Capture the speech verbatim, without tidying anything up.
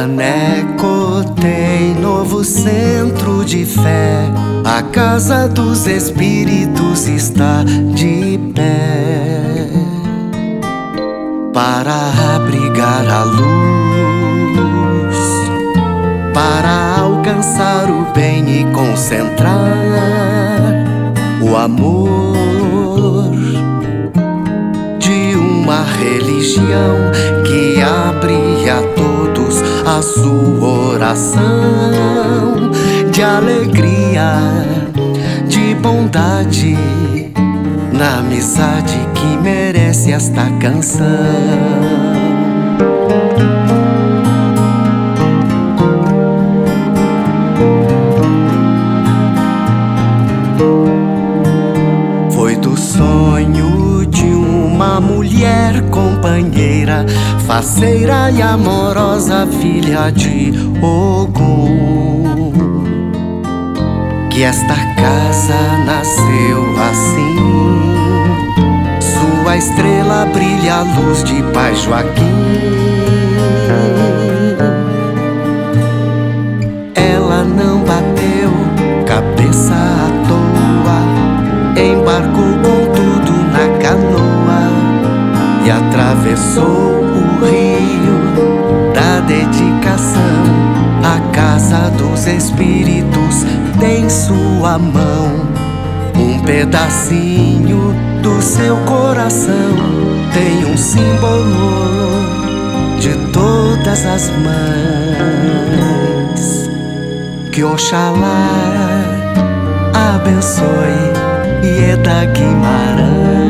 Maneco tem novo centro de fé. A casa dos espíritos está de pé para abrigar a luz, para alcançar o bem e concentrar o amor de uma religião que abre a todos a sua oração de alegria, de bondade, na amizade que merece esta canção. Foi do sonho de uma mulher companheira, faceira e amorosa, filha de Ogum, que esta casa nasceu assim. Sua estrela brilha a luz de Pai Joaquim. Ela não bateu cabeça à toa, embarcou com tudo na canoa e atravessou o rio da dedicação. A casa dos espíritos tem sua mão, um pedacinho do seu coração tem um símbolo de todas as mães. Que Oxalá abençoe Ieda Guimarães.